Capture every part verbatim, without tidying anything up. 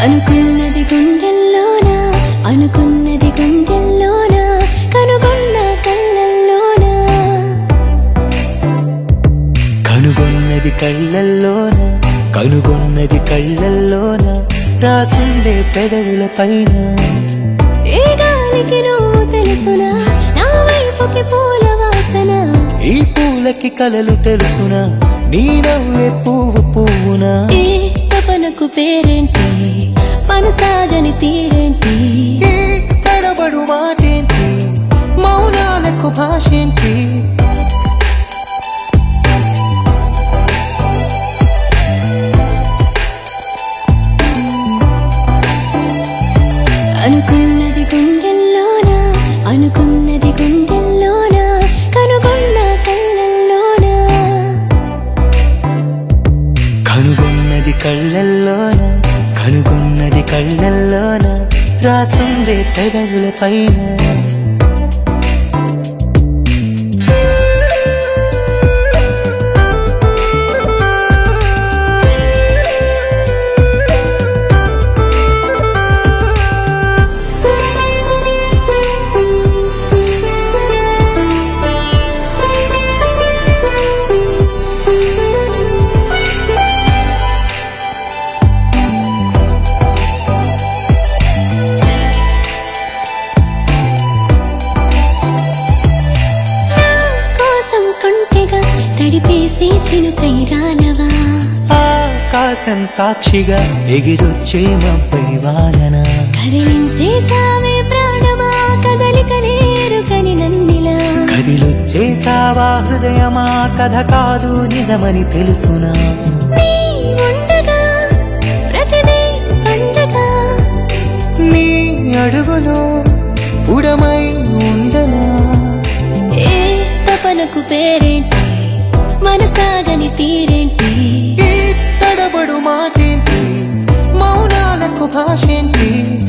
అనుకున్నది గుండెల్లోన అనుకున్నది గుండెల్లోన కనుగొన్న కళ్ళల్లోన కనుగొన్నది కళ్ళల్లోన కనుగొన్నది కళ్ళల్లోన రాసిందే పెదవుల పైన ఏ గాలికి నువ్వు తెలుసునా నా వైపుకి పూల వాసన ఈ పూలకి కలలు తెలుసునా నీ నవ్వే పువ్వు పువ్వునా ఏ తపనకు పేరేంటి మనసాగని తీరేంటి ఈ తడబడు మాటేంటి మౌనాలకు భాషేంటి అనుకున్నది గుండెల్లోన అనుకున్నది గుండెల్లోన కనుగొన్న కళ్ళల్లోన కనుగొన్నది కళ్ళల్లోన కనుగొన్నది కళ్ళల్లోన రాసిందే పెదవుల పైన తడిపేసి చినుకై రానవా ఆకాశం సాక్షిగా ఎగిరొచ్చే మబ్బై వాలన కదిలించేసావే ప్రాణమా కదలికలేరు కని నన్నిలా కదిలొచ్చేసావా హృదయమా కథ కాదు నిజమని తెలుసునా నీ ఉండగా ప్రతిదీ పండగ నీ అడుగులో ఉడమై ఉండనా ఏ తపనకు పేరేంటి మనసాగని తీరేంటి ఈ తడబడు మాటేంటి మౌనాలకు భాషేంటి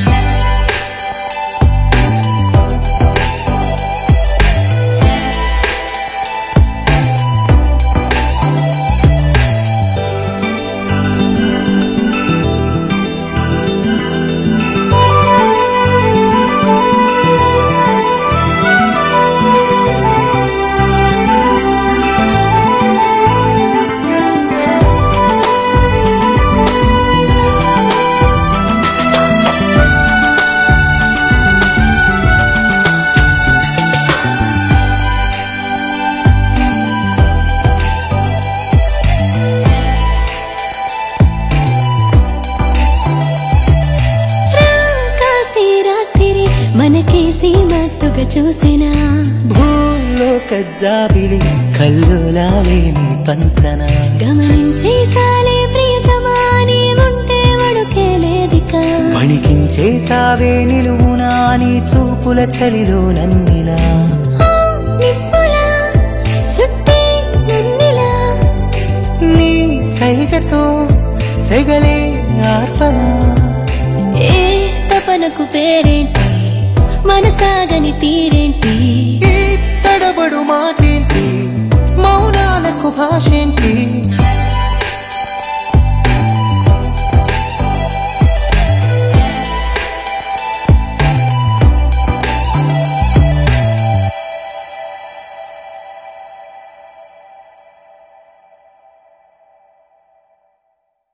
మనకేసి మత్తుగా చూసినా భూలోక జాబిలి కల్లోలాలేని పంచన గమనించేసాలే ప్రియతమా నీ ఉంటే వడుకే లేదిక వణికించేసావే నిలువునా నీ చూపుల చలిలో నన్నిలా నిప్పులా చుట్టే నన్నిలా నీ సైగతో సెగలే ఆర్పణ ఏ తపనకు పేరేంటి మనసాగని తీరేంటి